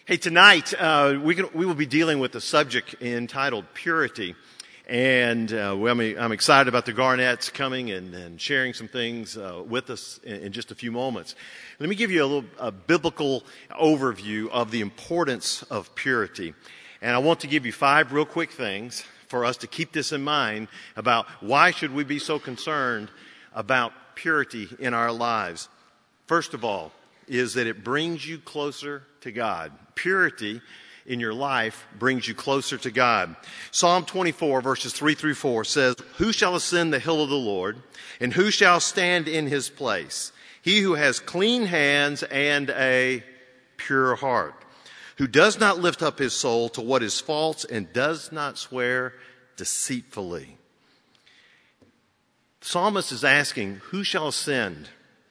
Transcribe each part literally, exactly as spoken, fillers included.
Hey, tonight uh, we, can, we will be dealing with the subject entitled Purity. And uh, well, I'm excited about the Garnetts coming and, and sharing some things uh, with us in, in just a few moments. Let me give you a little a biblical overview of the importance of purity. And I want to give you five real quick things for us to keep this in mind about why should we be so concerned about purity in our lives. First of all, is that it brings you closer to God. Purity in your life brings you closer to God. Psalm twenty-four verses three through four says, "Who shall ascend the hill of the Lord, and who shall stand in his place? He who has clean hands and a pure heart, who does not lift up his soul to what is false and does not swear deceitfully." The psalmist is asking, who shall ascend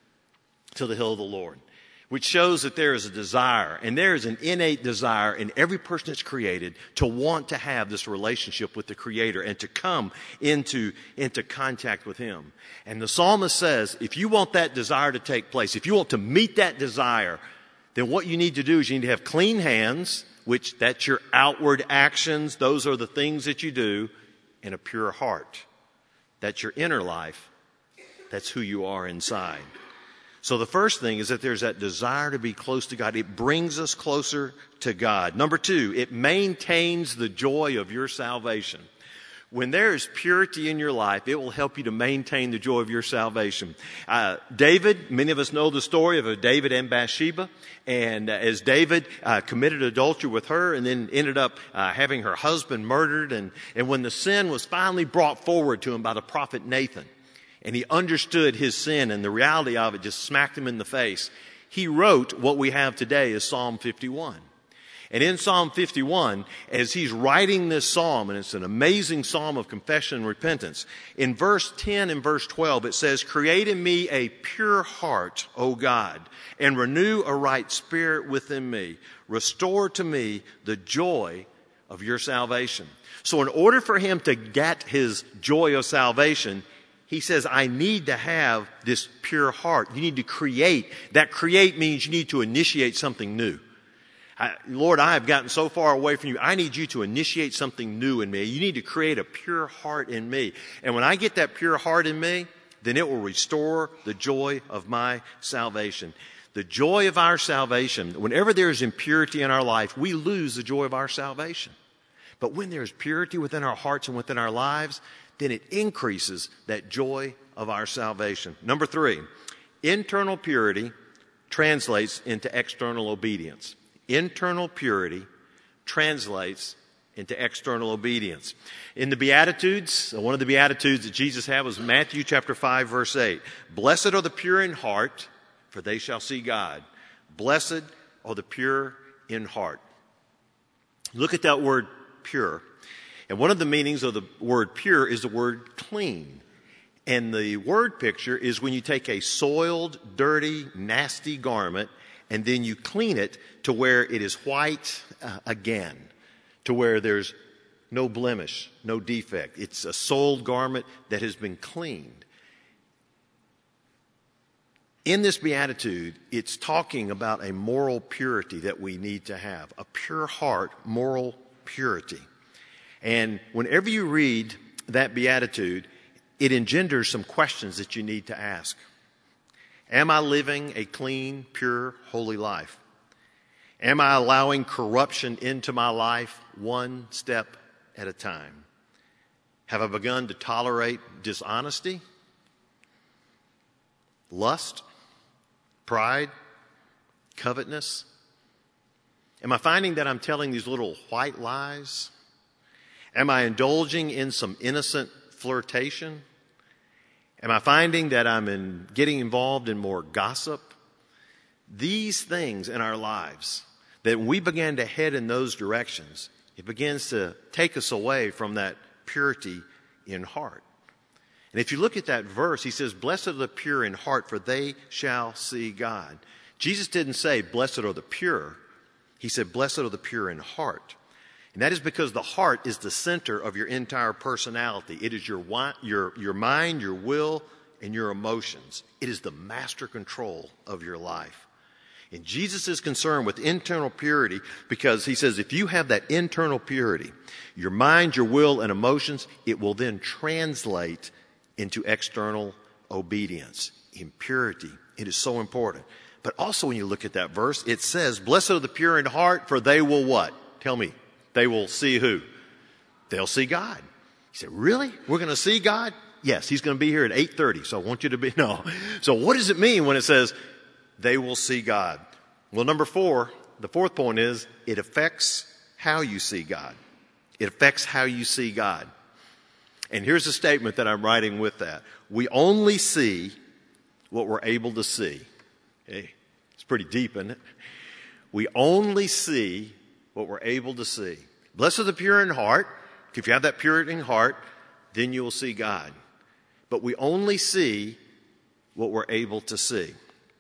to the hill of the Lord? Which shows that there is a desire, and there is an innate desire in every person that's created to want to have this relationship with the Creator and to come into, into contact with Him. And the psalmist says, if you want that desire to take place, if you want to meet that desire, then what you need to do is you need to have clean hands, which that's your outward actions. Those are the things that you do, and a pure heart. That's your inner life. That's who you are inside. So the first thing is that there's that desire to be close to God. It brings us closer to God. Number two, it maintains the joy of your salvation. When there is purity in your life, it will help you to maintain the joy of your salvation. Uh, David, many of us know the story of David and Bathsheba. And uh, as David uh, committed adultery with her and then ended up uh, having her husband murdered. And, and when the sin was finally brought forward to him by the prophet Nathan, and he understood his sin and the reality of it just smacked him in the face, he wrote what we have today as Psalm fifty-one. And in Psalm fifty-one, as he's writing this psalm, and it's an amazing psalm of confession and repentance, in verse ten and verse twelve it says, "Create in me a pure heart, O God, and renew a right spirit within me. Restore to me the joy of your salvation." So in order for him to get his joy of salvation, he says, I need to have this pure heart. You need to create. That create means you need to initiate something new. I, Lord, I have gotten so far away from you. I need you to initiate something new in me. You need to create a pure heart in me. And when I get that pure heart in me, then it will restore the joy of my salvation. The joy of our salvation, whenever there is impurity in our life, we lose the joy of our salvation. But when there is purity within our hearts and within our lives, then it increases that joy of our salvation. Number three, internal purity translates into external obedience. Internal purity translates into external obedience. In the Beatitudes, one of the Beatitudes that Jesus had was Matthew chapter five, verse eight. "Blessed are the pure in heart, for they shall see God. Blessed are the pure in heart." Look at that word pure. And one of the meanings of the word pure is the word clean. And the word picture is when you take a soiled, dirty, nasty garment and then you clean it to where it is white uh, again, to where there's no blemish, no defect. It's a soiled garment that has been cleaned. In this beatitude, it's talking about a moral purity that we need to have, a pure heart, moral purity. And whenever you read that beatitude, it engenders some questions that you need to ask. Am I living a clean, pure, holy life? Am I allowing corruption into my life one step at a time? Have I begun to tolerate dishonesty, lust, pride, covetousness? Am I finding that I'm telling these little white lies? Am I indulging in some innocent flirtation? Am I finding that I'm in getting involved in more gossip? These things in our lives, that we begin to head in those directions, it begins to take us away from that purity in heart. And if you look at that verse, he says, "Blessed are the pure in heart, for they shall see God." Jesus didn't say, "Blessed are the pure." He said, "Blessed are the pure in heart." And that is because the heart is the center of your entire personality. It is your, your, your mind, your will, and your emotions. It is the master control of your life. And Jesus is concerned with internal purity because he says if you have that internal purity, your mind, your will, and emotions, it will then translate into external obedience. In purity, it is so important. But also when you look at that verse, it says, blessed are the pure in heart, for they will what? Tell me. They will see who? They'll see God. You say, really? We're going to see God? Yes, he's going to be here at eight thirty, so I want you to be, no. So what does it mean when it says they will see God? Well, number four, the fourth point is it affects how you see God. It affects how you see God. And here's a statement that I'm writing with that. We only see what we're able to see. Okay? It's pretty deep, isn't it? We only see what we're able to see. Blessed are the pure in heart. If you have that purity in heart, then you will see God. But we only see what we're able to see.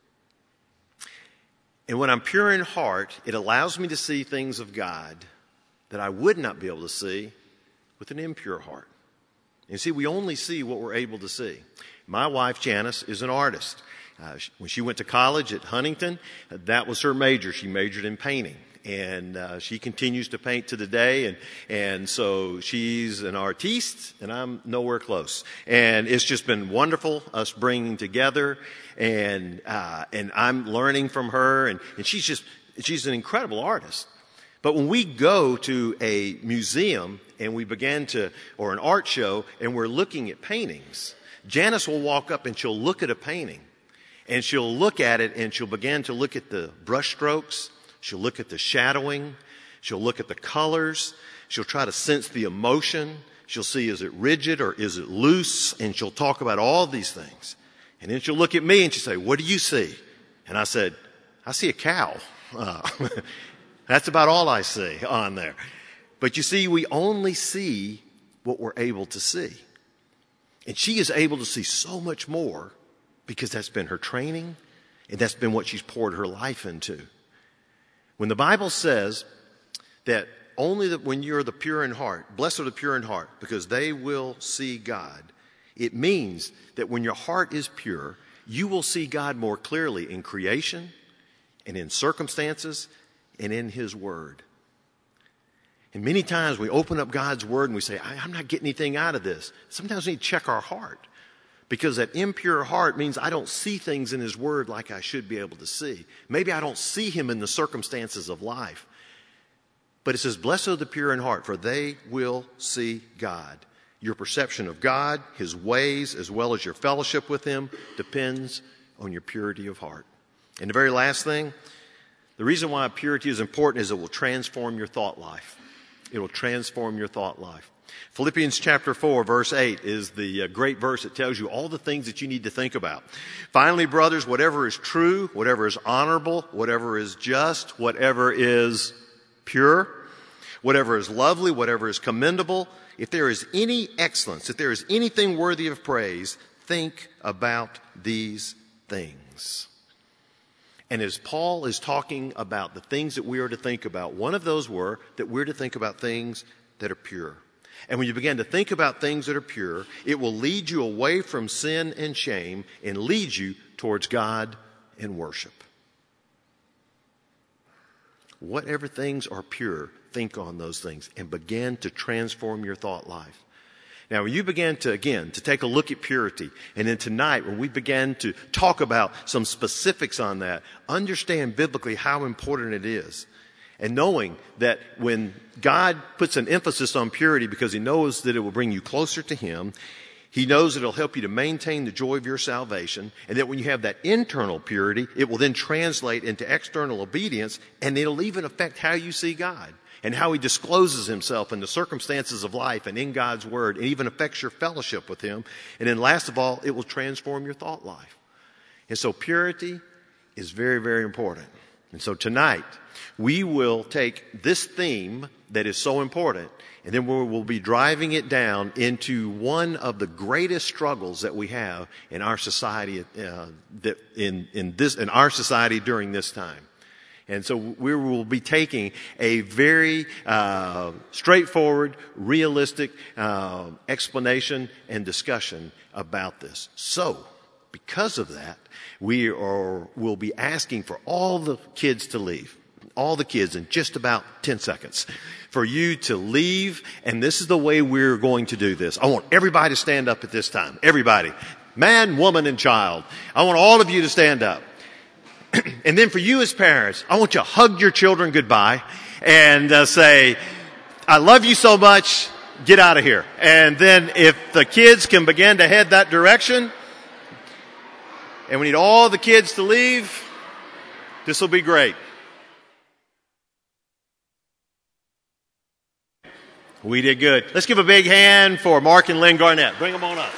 And when I'm pure in heart, it allows me to see things of God that I would not be able to see with an impure heart. And see, we only see what we're able to see. My wife, Janice, is an artist. Uh, when she went to college at Huntington, uh, that was her major. She majored in painting. And uh, she continues to paint to the day, and and so she's an artiste, and I'm nowhere close. And it's just been wonderful us bringing together, and uh, and I'm learning from her, and, and she's just she's an incredible artist. But when we go to a museum and we begin to, or an art show, and we're looking at paintings, Janice will walk up and she'll look at a painting, and she'll look at it, and she'll begin to look at the brush strokes. She'll look at the shadowing. She'll look at the colors. She'll try to sense the emotion. She'll see, is it rigid or is it loose? And she'll talk about all these things. And then she'll look at me and she'll say, what do you see? And I said, I see a cow. Uh, that's about all I see on there. But you see, we only see what we're able to see. And she is able to see so much more because that's been her training and that's been what she's poured her life into. When the Bible says that only that when you're the pure in heart, blessed are the pure in heart, because they will see God, it means that when your heart is pure, you will see God more clearly in creation and in circumstances and in His Word. And many times we open up God's Word and we say, I'm not getting anything out of this. Sometimes we need to check our heart. Because that impure heart means I don't see things in His Word like I should be able to see. Maybe I don't see Him in the circumstances of life. But it says, blessed are the pure in heart, for they will see God. Your perception of God, His ways, as well as your fellowship with Him, depends on your purity of heart. And the very last thing, the reason why purity is important is it will transform your thought life. It will transform your thought life. Philippians chapter four, verse eight is the great verse that tells you all the things that you need to think about. Finally, brothers, whatever is true, whatever is honorable, whatever is just, whatever is pure, whatever is lovely, whatever is commendable, if there is any excellence, if there is anything worthy of praise, think about these things. And as Paul is talking about the things that we are to think about, one of those were that we're to think about things that are pure. And when you begin to think about things that are pure, it will lead you away from sin and shame and lead you towards God and worship. Whatever things are pure, think on those things and begin to transform your thought life. Now, when you begin to, again, to take a look at purity, and then tonight when we begin to talk about some specifics on that, understand biblically how important it is. And knowing that when God puts an emphasis on purity because He knows that it will bring you closer to Him, He knows that it'll help you to maintain the joy of your salvation, and that when you have that internal purity, it will then translate into external obedience, and it'll even affect how you see God and how He discloses Himself in the circumstances of life and in God's Word, and even affects your fellowship with Him. And then last of all, it will transform your thought life. And so purity is very, very important. And so tonight, we will take this theme that is so important, and then we will be driving it down into one of the greatest struggles that we have in our society, uh, that in, in this, in our society during this time. And so we will be taking a very uh, straightforward, realistic uh, explanation and discussion about this. So, because of that, we are, will be asking for all the kids to leave. All the kids in just about ten seconds. For you to leave, and this is the way we're going to do this. I want everybody to stand up at this time. Everybody. Man, woman, and child. I want all of you to stand up. And then for you as parents, I want you to hug your children goodbye and uh, say, I love you so much, get out of here. And then if the kids can begin to head that direction, and we need all the kids to leave, this will be great. We did good. Let's give a big hand for Mark and Lynn Garnett. Bring them on up.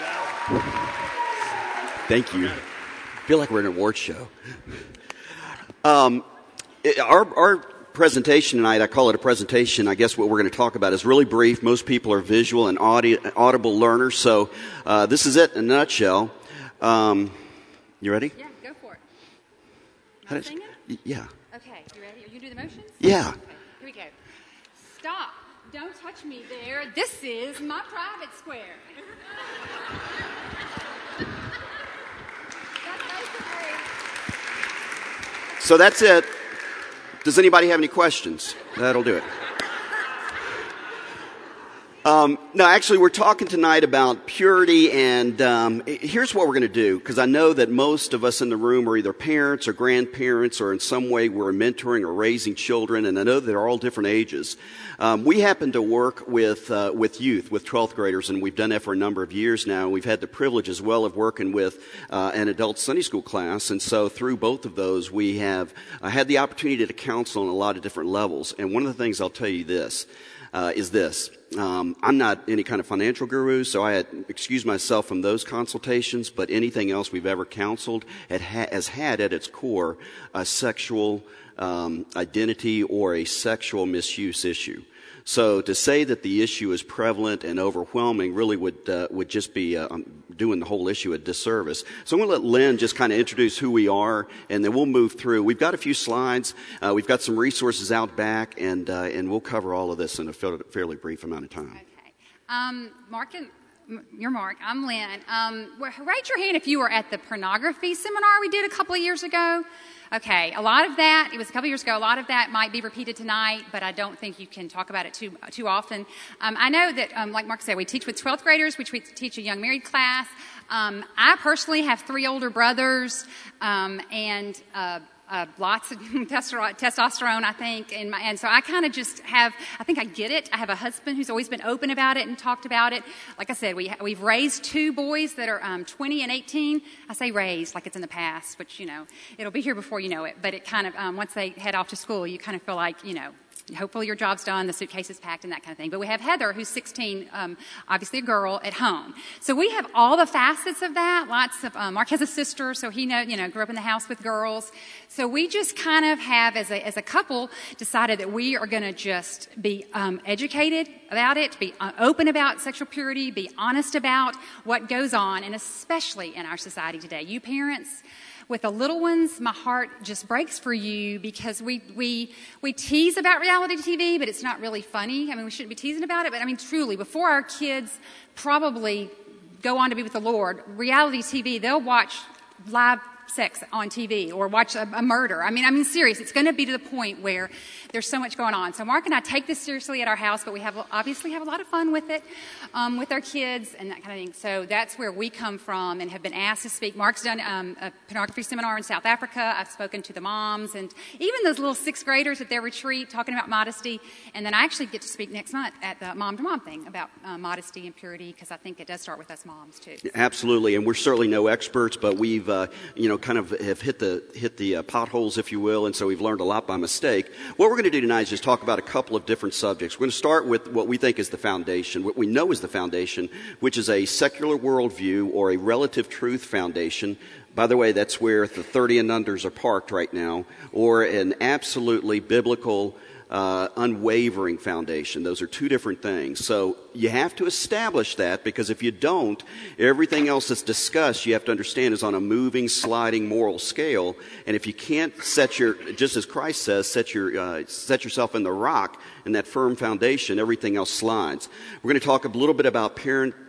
Thank you. I feel like we're in an award show. Um, our, our presentation tonight, I call it a presentation. I guess what we're going to talk about is really brief. Most people are visual and audi- audible learners, so uh, this is it in a nutshell. Um, you ready? Yeah, go for it. How does, yeah. Okay, you ready? Are you do the motions? Yeah. Okay, here we go. Stop. Don't touch me there. This is my private square. That's basically... So that's it. Does anybody have any questions? That'll do it. Um, no, actually, we're talking tonight about purity, and um, here's what we're going to do, because I know that most of us in the room are either parents or grandparents, or in some way we're mentoring or raising children, and I know they're all different ages. Um, we happen to work with uh, with youth, with twelfth graders, and we've done that for a number of years now. And we've had the privilege as well of working with uh, an adult Sunday school class, and so through both of those, we have uh, had the opportunity to counsel on a lot of different levels. And one of the things I'll tell you this uh, is this. Um, I'm not any kind of financial guru, so I had excused myself from those consultations, but anything else we've ever counseled it ha- has had at its core a sexual um, identity or a sexual misuse issue. So to say that the issue is prevalent and overwhelming really would uh, would just be uh, doing the whole issue a disservice. So I'm going to let Lynn just kind of introduce who we are, and then we'll move through. We've got a few slides. Uh, we've got some resources out back, and uh, and we'll cover all of this in a fairly brief amount of time. Okay. Um, Mark and You're Mark. I'm Lynn. Um, raise your hand if you were at the pornography seminar we did a couple of years ago. Okay, a lot of that, it was a couple years ago, a lot of that might be repeated tonight, but I don't think you can talk about it too too often. Um, I know that, um, like Mark said, we teach with twelfth graders, which we teach a young married class. Um, I personally have three older brothers, um, and uh Uh, lots of testosterone, I think, and, my, and so I kind of just have, I think I get it. I have a husband who's always been open about it and talked about it. Like I said, we, we've raised two boys that are um, twenty and eighteen. I say raised like it's in the past, which, you know, it'll be here before you know it. But it kind of, um, once they head off to school, you kind of feel like, you know, hopefully your job's done, the suitcase is packed and that kind of thing. But we have Heather, who's sixteen, um, obviously a girl at home. So we have all the facets of that. Lots of, um, Mark has a sister, so he know, you know, grew up in the house with girls. So we just kind of have, as a, as a couple, decided that we are going to just be um, educated about it, be uh, open about sexual purity, be honest about what goes on, and especially in our society today. You parents, with the little ones, my heart just breaks for you, because we, we, we tease about reality T V, but it's not really funny. I mean, we shouldn't be teasing about it, but I mean, truly, before our kids probably go on to be with the Lord, reality T V, they'll watch live sex on T V or watch a, a murder. I mean, I mean, serious. It's going to be to the point where there's so much going on. So Mark and I take this seriously at our house, but we have obviously have a lot of fun with it, um, with our kids and that kind of thing. So that's where we come from and have been asked to speak. Mark's done um, a pornography seminar in South Africa. I've spoken to the moms and even those little sixth graders at their retreat talking about modesty. And then I actually get to speak next month at the Mom to Mom thing about uh, modesty and purity, because I think it does start with us moms too. Absolutely, and we're certainly no experts, but we've, uh, you know, kind of have hit the hit the uh, potholes, if you will, and so we've learned a lot by mistake. What we're going to do tonight is just talk about a couple of different subjects. We're going to start with what we think is the foundation, what we know is the foundation, which is a secular worldview or a relative truth foundation. By the way, that's where the thirty and unders are parked right now, or an absolutely biblical Uh, unwavering foundation. Those are two different things. So you have to establish that, because if you don't, everything else that's discussed, you have to understand, is on a moving, sliding moral scale. And if you can't set your, just as Christ says, set your uh, set yourself in the rock, in that firm foundation, everything else slides. We're going to talk a little bit about parent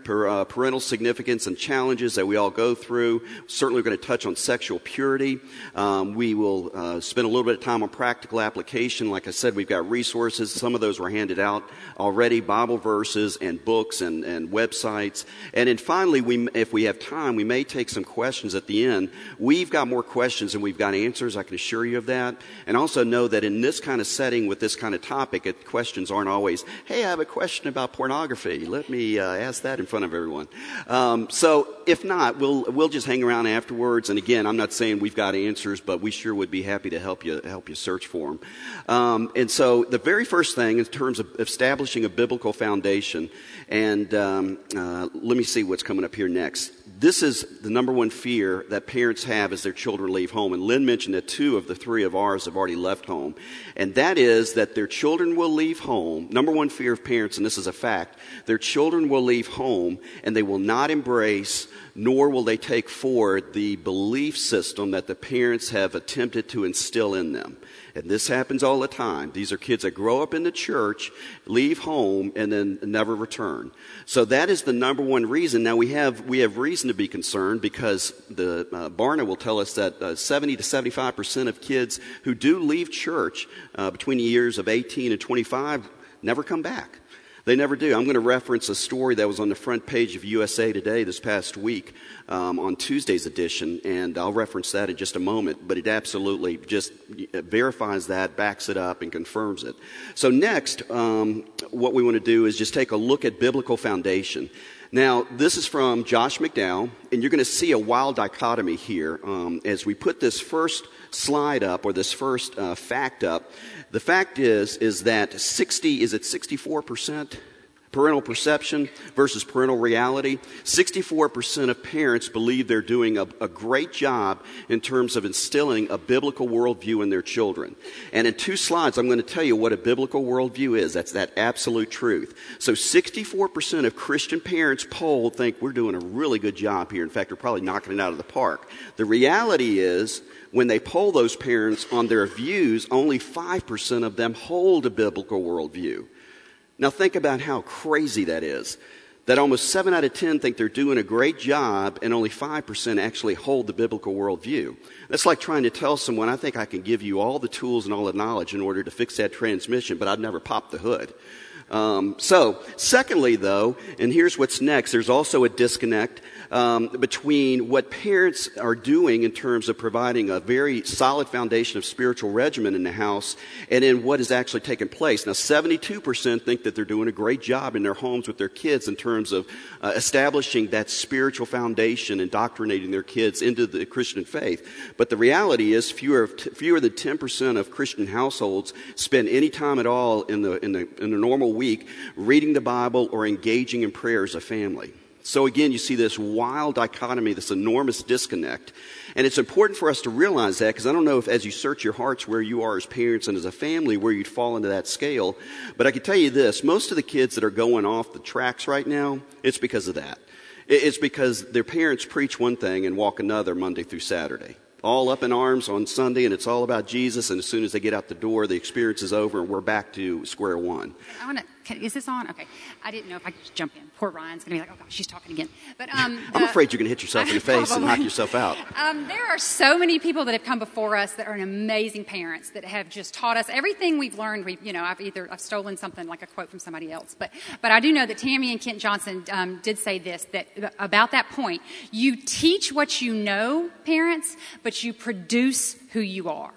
per, uh, parental significance and challenges that we all go through. Certainly we're going to touch on sexual purity. Um, we will uh, spend a little bit of time on practical application. Like I said, we've got resources. Some of those were handed out already, Bible verses and books and, and websites. And then finally, we, if we have time, we may take some questions at the end. We've got more questions than we've got answers, I can assure you of that. And also know that in this kind of setting with this kind of topic, it, questions aren't always, hey, I have a question about pornography. Let me uh, ask that in front of everyone. Um, so if not, we'll we'll just hang around afterwards. And again, I'm not saying we've got answers, but we sure would be happy to help you help you search for them. Um, and so the very first thing in terms of establishing a biblical foundation, and um, uh, let me see what's coming up here next. This is the number one fear that parents have as their children leave home. And Lynn mentioned that two of the three of ours have already left home. And that is that their children will leave home. Number one fear of parents, and this is a fact, their children will leave home and they will not embrace nor will they take forward the belief system that the parents have attempted to instill in them. And this happens all the time. These are kids that grow up in the church, leave home, and then never return. So that is the number one reason. Now we have we have reason to be concerned because the uh, Barna will tell us that uh, seventy to seventy-five percent of kids who do leave church uh, between the years of eighteen and twenty-five never come back. They never do. I'm going to reference a story that was on the front page of U S A Today this past week um, on Tuesday's edition, and I'll reference that in just a moment. But it absolutely just verifies that, backs it up, and confirms it. So next, um, what we want to do is just take a look at biblical foundation. Now, this is from Josh McDowell, and you're going to see a wild dichotomy here um, as we put this first slide up, or this first uh, fact up. The fact is, is that sixty, is it sixty-four percent parental perception versus parental reality? sixty-four percent of parents believe they're doing a, a great job in terms of instilling a biblical worldview in their children. And in two slides, I'm going to tell you what a biblical worldview is. That's that absolute truth. So sixty-four percent of Christian parents polled think we're doing a really good job here. In fact, we're probably knocking it out of the park. The reality is, when they poll those parents on their views, only five percent of them hold a biblical worldview. Now think about how crazy that is. That almost seven out of ten think they're doing a great job and only five percent actually hold the biblical worldview. That's like trying to tell someone, I think I can give you all the tools and all the knowledge in order to fix that transmission, but I'd never pop the hood. Um, so, secondly, though, and here's what's next, there's also a disconnect um, between what parents are doing in terms of providing a very solid foundation of spiritual regimen in the house and in what is actually taking place. Now, seventy-two percent think that they're doing a great job in their homes with their kids in terms of uh, establishing that spiritual foundation, indoctrinating their kids into the Christian faith. But the reality is fewer, fewer than ten percent of Christian households spend any time at all in the, in the, in the normal week reading the Bible or engaging in prayer as a family. So again, you see this wild dichotomy, this enormous disconnect. And it's important for us to realize that, because I don't know if as you search your hearts where you are as parents and as a family, where you'd fall into that scale. But I can tell you this, most of the kids that are going off the tracks right now, it's because of that. It's because their parents preach one thing and walk another Monday through Saturday. All up in arms on Sunday, and it's all about Jesus, and as soon as they get out the door, the experience is over, and we're back to square one. I want to. Is this on? Okay. I didn't know if I could just jump in. Poor Ryan's going to be like, oh, gosh, she's talking again. But um, the, I'm afraid you're going to hit yourself in the face and knock yourself out. Um, there are so many people that have come before us that are amazing parents that have just taught us everything we've learned. We, you know, I've either I've stolen something like a quote from somebody else, but but I do know that Tammy and Kent Johnson um, did say this, that about that point, you teach what you know, parents, but you produce who you are.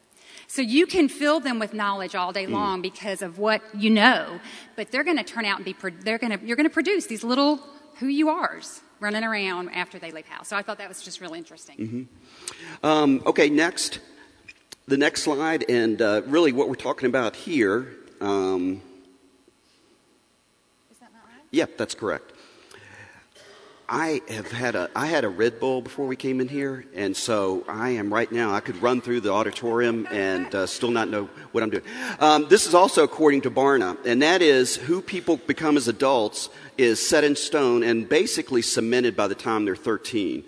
So you can fill them with knowledge all day long because of what you know, but they're going to turn out and be, they're going to, you're going to produce these little who you are's running around after they leave house. So I thought that was just really interesting. Mm-hmm. Um, okay, next, the next slide, and uh, really what we're talking about here. Um, Is that not right? Yep, that's correct. I have had a, I had a Red Bull before we came in here, and so I am right now, I could run through the auditorium and uh, still not know what I'm doing. Um, this is also according to Barna, and that is who people become as adults is set in stone and basically cemented by the time they're thirteen.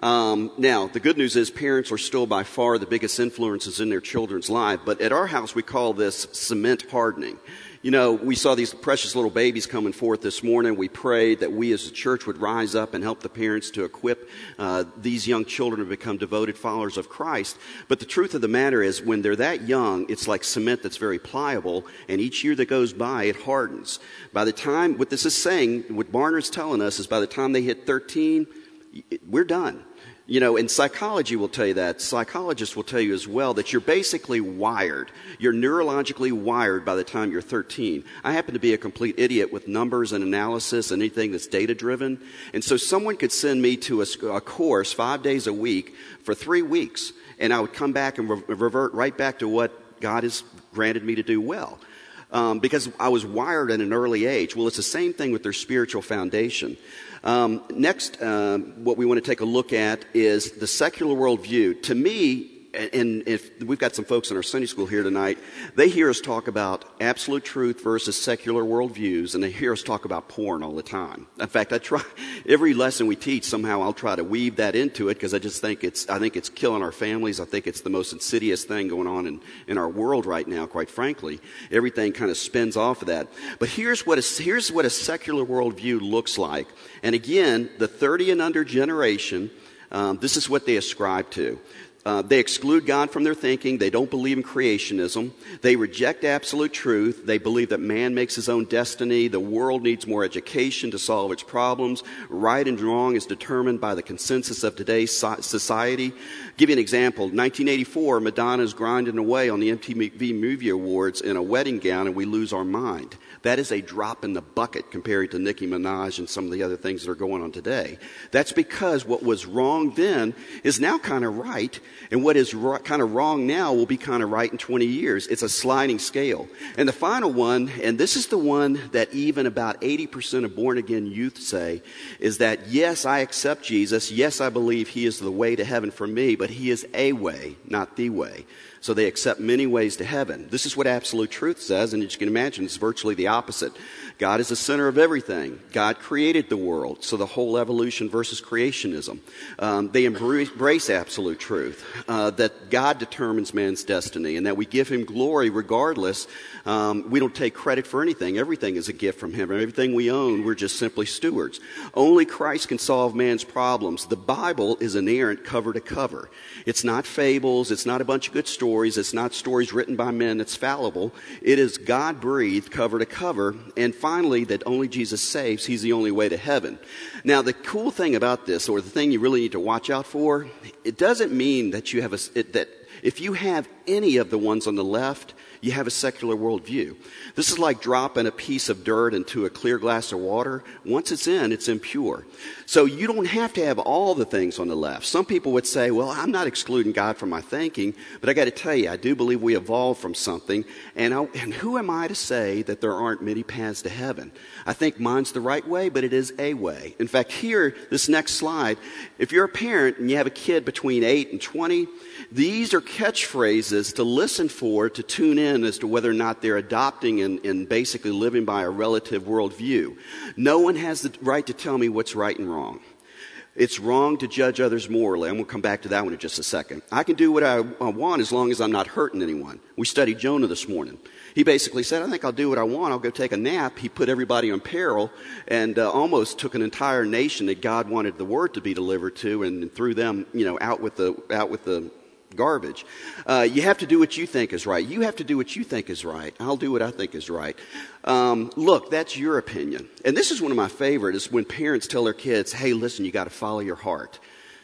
Um, now, the good news is parents are still by far the biggest influences in their children's life, but at our house we call this cement hardening. You know, we saw these precious little babies coming forth this morning. We prayed that we as a church would rise up and help the parents to equip uh, these young children to become devoted followers of Christ. But the truth of the matter is, when they're that young, it's like cement that's very pliable, and each year that goes by, it hardens. By the time, what this is saying, what Barner's telling us is by the time they hit thirteen, we're done. You know, and psychology will tell you that. Psychologists will tell you as well that you're basically wired. You're neurologically wired by the time you're thirteen. I happen to be a complete idiot with numbers and analysis and anything that's data-driven. And so someone could send me to a, a course five days a week for three weeks, and I would come back and re- revert right back to what God has granted me to do well. Um, because I was wired at an early age. Well, it's the same thing with their spiritual foundation. Um, next, uh, what we want to take a look at is the secular worldview. To me, and if we've got some folks in our Sunday school here tonight, they hear us talk about absolute truth versus secular worldviews, and they hear us talk about porn all the time. In fact, I try every lesson we teach. Somehow, I'll try to weave that into it because I just think it's I think it's killing our families. I think it's the most insidious thing going on in, in our world right now. Quite frankly, everything kind of spins off of that. But here's what a, here's what a secular worldview looks like. And again, the thirty and under generation, um, this is what they ascribe to. Uh, they exclude God from their thinking. They don't believe in creationism. They reject absolute truth. They believe that man makes his own destiny. The world needs more education to solve its problems. Right and wrong is determined by the consensus of today's society. I'll give you an example. nineteen eighty-four, Madonna's grinding away on the M T V Movie Awards in a wedding gown, and we lose our mind. That is a drop in the bucket compared to Nicki Minaj and some of the other things that are going on today. That's because what was wrong then is now kind of right, and what is ro- kind of wrong now will be kind of right in twenty years. It's a sliding scale. And the final one, and this is the one that even about eighty percent of born-again youth say, is that, yes, I accept Jesus. Yes, I believe he is the way to heaven for me, but he is a way, not the way. So they accept many ways to heaven. This is what absolute truth says, and as you can imagine, it's virtually the opposite. God is the center of everything. God created the world, so the whole evolution versus creationism. Um, they embrace absolute truth, uh, that God determines man's destiny, and that we give him glory regardless. Um, we don't take credit for anything. Everything is a gift from him. Everything we own, we're just simply stewards. Only Christ can solve man's problems. The Bible is inerrant cover to cover. It's not fables. It's not a bunch of good stories. It's not stories written by men that's fallible. It is God-breathed cover to cover. And finally, that only Jesus saves. He's the only way to heaven. Now, the cool thing about this, or the thing you really need to watch out for, it doesn't mean that you have a, it, that if you have any of the ones on the left, you have a secular worldview. This is like dropping a piece of dirt into a clear glass of water. Once it's in, it's impure. So you don't have to have all the things on the left. Some people would say, well, I'm not excluding God from my thinking, but I got to tell you, I do believe we evolved from something. And, I, and who am I to say that there aren't many paths to heaven? I think mine's the right way, but it is a way. In fact, here, this next slide, if you're a parent and you have a kid between eight and twenty, these are catchphrases to listen for, to tune in as to whether or not they're adopting and, and basically living by a relative worldview. No one has the right to tell me what's right and wrong. It's wrong to judge others morally. I'm going to come back to that one in just a second. I can do what I want as long as I'm not hurting anyone. We studied Jonah this morning. He basically said, I think I'll do what I want. I'll go take a nap. He put everybody in peril and uh, almost took an entire nation that God wanted the word to be delivered to and threw them, you know, out with the, out with the, garbage. Uh, you have to do what you think is right. You have to do what you think is right. I'll do what I think is right. Um, look, that's your opinion. And this is one of my favorite is when parents tell their kids, hey, listen, you got to follow your heart.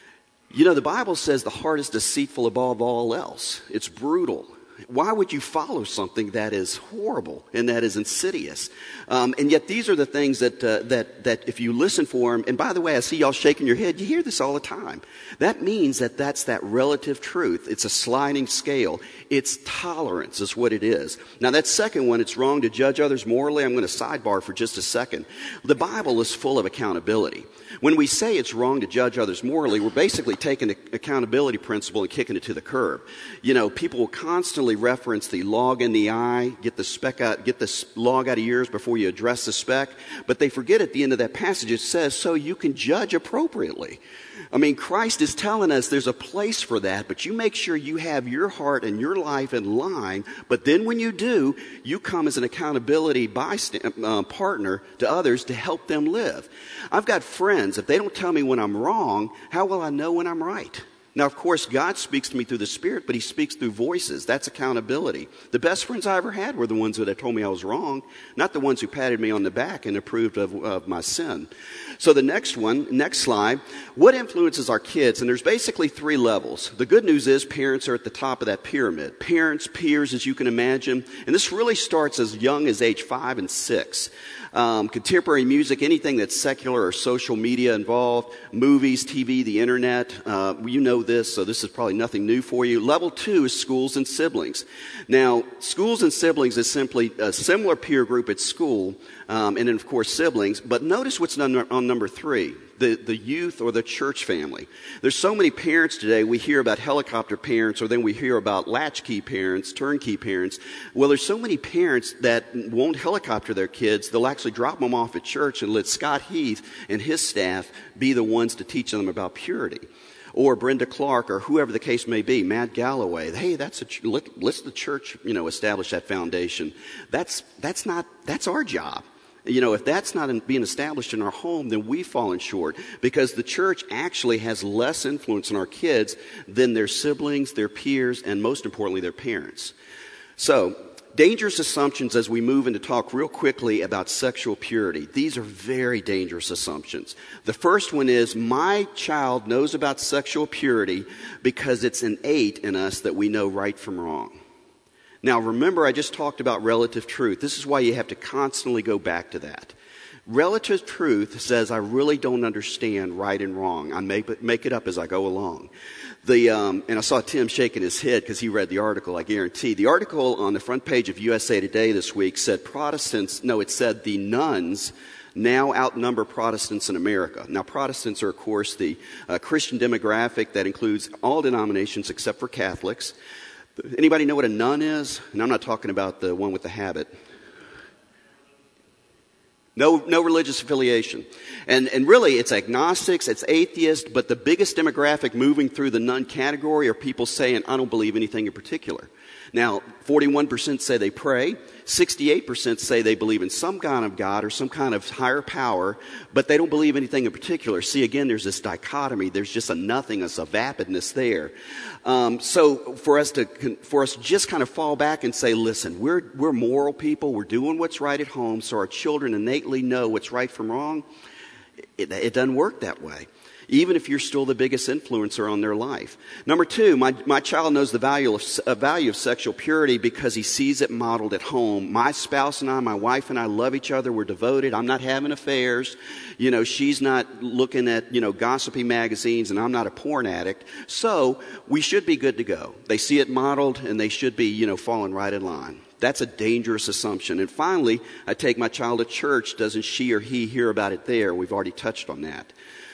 You know, the Bible says the heart is deceitful above all else. It's brutal. Why would you follow something that is horrible and that is insidious? Um, and yet these are the things that, uh, that, that if you listen for them, and by the way, I see y'all shaking your head. You hear this all the time. That means that that's that relative truth. It's a sliding scale. It's tolerance is what it is. Now that second one, it's wrong to judge others morally. I'm going to sidebar for just a second. The Bible is full of accountability. When we say it's wrong to judge others morally, we're basically taking the accountability principle and kicking it to the curb. You know, people will constantly constantly reference the log in the eye, get the speck out, get the log out of your ears before you address the speck. But they forget at the end of that passage, it says, so you can judge appropriately. I mean, Christ is telling us there's a place for that, but you make sure you have your heart and your life in line. But then when you do, you come as an accountability bystand, uh, partner to others to help them live. I've got friends, if they don't tell me when I'm wrong, how will I know when I'm right? Now, of course, God speaks to me through the Spirit, but he speaks through voices. That's accountability. The best friends I ever had were the ones that told me I was wrong, not the ones who patted me on the back and approved of, of my sin. So the next one, next slide, what influences our kids? And there's basically three levels. The good news is parents are at the top of that pyramid. Parents, peers, as you can imagine. And this really starts as young as age five and six. Um, contemporary music, anything that's secular or social media involved, movies, T V, the internet, uh, you know this, so this is probably nothing new for you. Level two is schools and siblings. Now, schools and siblings is simply a similar peer group at school, um, and then of course siblings, but notice what's on, on number three. The, the youth or the church family. There's so many parents today, we hear about helicopter parents, or then we hear about latchkey parents, turnkey parents. Well, there's so many parents that won't helicopter their kids. They'll actually drop them off at church and let Scott Heath and his staff be the ones to teach them about purity. Or Brenda Clark, or whoever the case may be, Matt Galloway. Hey, that's a ch- let, let's the church, you know, establish that foundation. That's that's not that's our job. You know, if that's not being established in our home, then we've fallen short, because the church actually has less influence on our kids than their siblings, their peers, and most importantly, their parents. So, dangerous assumptions as we move into talk real quickly about sexual purity. These are very dangerous assumptions. The first one is, my child knows about sexual purity because it's innate in us that we know right from wrong. Now, remember, I just talked about relative truth. This is why you have to constantly go back to that. Relative truth says I really don't understand right and wrong. I make, make it up as I go along. The um, and I saw Tim shaking his head because he read the article, I guarantee. The article on the front page of U S A Today this week said Protestants, no, it said the nuns now outnumber Protestants in America. Now, Protestants are, of course, the uh, Christian demographic that includes all denominations except for Catholics. Anybody know what a nun is? And I'm not talking about the one with the habit. No, no religious affiliation. And, and really, it's agnostics, it's atheists, but the biggest demographic moving through the nun category are people saying, I don't believe anything in particular. Now, forty-one percent say they pray, sixty-eight percent say they believe in some kind of God or some kind of higher power, but they don't believe anything in particular. See, again, there's this dichotomy. There's just a nothingness, a vapidness there. Um, so for us to for us to just kind of fall back and say, listen, we're we're moral people. We're doing what's right at home, so our children innately know what's right from wrong. It, it doesn't work that way, even if you're still the biggest influencer on their life. Number two, my, my child knows the value of, uh, value of sexual purity because he sees it modeled at home. My spouse and I, my wife and I love each other. We're devoted. I'm not having affairs. You know, she's not looking at, you know, gossipy magazines, and I'm not a porn addict. So we should be good to go. They see it modeled, and they should be, you know, falling right in line. That's a dangerous assumption. And finally, I take my child to church. Doesn't she or he hear about it there? We've already touched on that.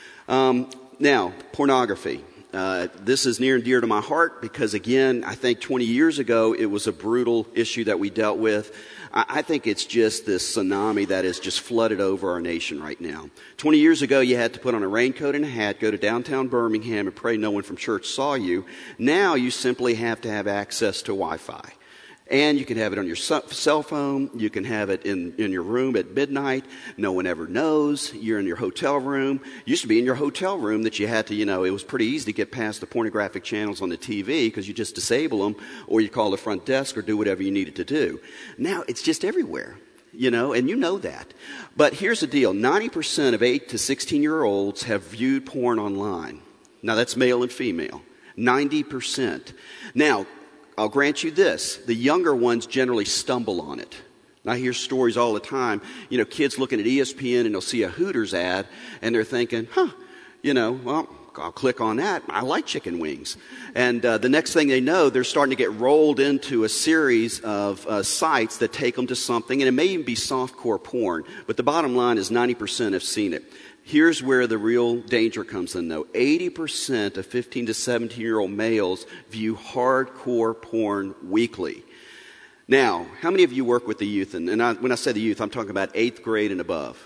Um, now, pornography. Uh, this is near and dear to my heart because, again, I think twenty years ago it was a brutal issue that we dealt with. I, I think it's just this tsunami that has just flooded over our nation right now. twenty years ago, you had to put on a raincoat and a hat, go to downtown Birmingham, and pray no one from church saw you. Now you simply have to have access to Wi-Fi. And you can have it on your cell phone. You can have it in, in your room at midnight. No one ever knows. You're in your hotel room. It used to be in your hotel room that you had to, you know, it was pretty easy to get past the pornographic channels on the T V because you just disable them, or you call the front desk or do whatever you needed to do. Now it's just everywhere, you know, and you know that. But here's the deal. ninety percent of eight to sixteen-year-olds have viewed porn online. Now that's male and female. ninety percent. Now, I'll grant you this. The younger ones generally stumble on it. And I hear stories all the time. You know, kids looking at E S P N and they'll see a Hooters ad and they're thinking, huh, you know, well, I'll click on that. I like chicken wings. And uh, the next thing they know, they're starting to get rolled into a series of uh, sites that take them to something, and it may even be softcore porn. But the bottom line is ninety percent have seen it. Here's where the real danger comes in, though. eighty percent of fifteen to seventeen-year-old males view hardcore porn weekly. Now, how many of you work with the youth? And, and I, when I say the youth, I'm talking about eighth grade and above.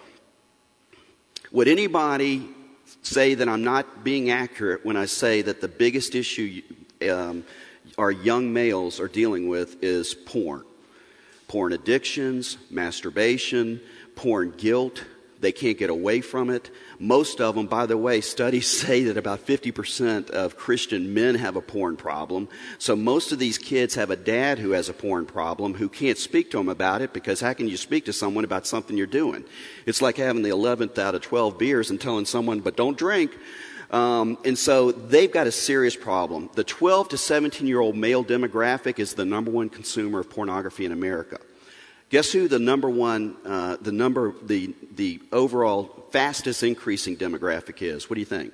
Would anybody say that I'm not being accurate when I say that the biggest issue um, our young males are dealing with is porn? Porn addictions, masturbation, porn guilt. They can't get away from it. Most of them, by the way, studies say that about fifty percent of Christian men have a porn problem. So most of these kids have a dad who has a porn problem who can't speak to them about it, because how can you speak to someone about something you're doing? It's like having the eleventh out of twelve beers and telling someone, but don't drink. Um, and so they've got a serious problem. The twelve to seventeen-year-old male demographic is the number one consumer of pornography in America. Guess who the number one, uh, the number, the the overall fastest increasing demographic is? What do you think?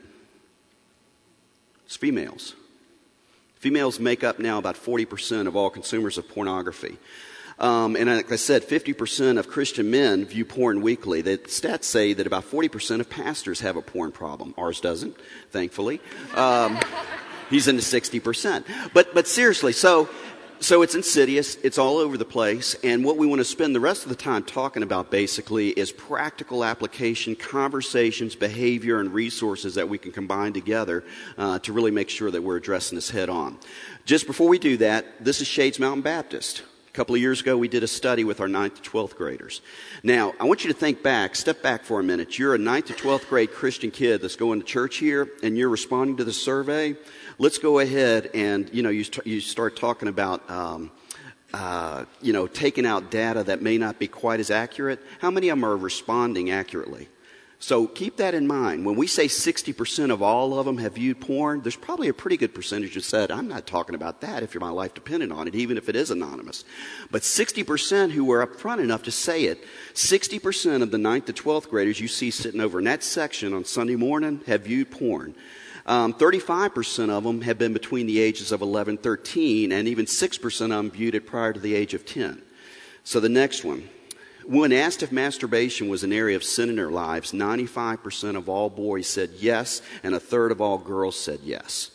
It's females. Females make up now about forty percent of all consumers of pornography. Um, and like I said, fifty percent of Christian men view porn weekly. The stats say that about forty percent of pastors have a porn problem. Ours doesn't, thankfully. Um, he's in the sixty percent. But but seriously, so... So it's insidious, it's all over the place, and what we want to spend the rest of the time talking about basically is practical application, conversations, behavior, and resources that we can combine together uh, to really make sure that we're addressing this head on. Just before we do that, this is Shades Mountain Baptist. A couple of years ago, we did a study with our ninth to twelfth graders. Now, I want you to think back, step back for a minute. You're a ninth to twelfth grade Christian kid that's going to church here, and you're responding to the survey. Let's go ahead and, you know, you, st- you start talking about, um, uh, you know, taking out data that may not be quite as accurate. How many of them are responding accurately? So keep that in mind. When we say sixty percent of all of them have viewed porn, there's probably a pretty good percentage that said, I'm not talking about that if my life depended on it, even if it is anonymous. But sixty percent who were upfront enough to say it, sixty percent of the ninth to twelfth graders you see sitting over in that section on Sunday morning have viewed porn. Um, thirty-five percent of them have been between the ages of eleven and thirteen, and even six percent of them viewed it prior to the age of ten. So the next one. When asked if masturbation was an area of sin in their lives, ninety-five percent of all boys said yes, and a third of all girls said yes.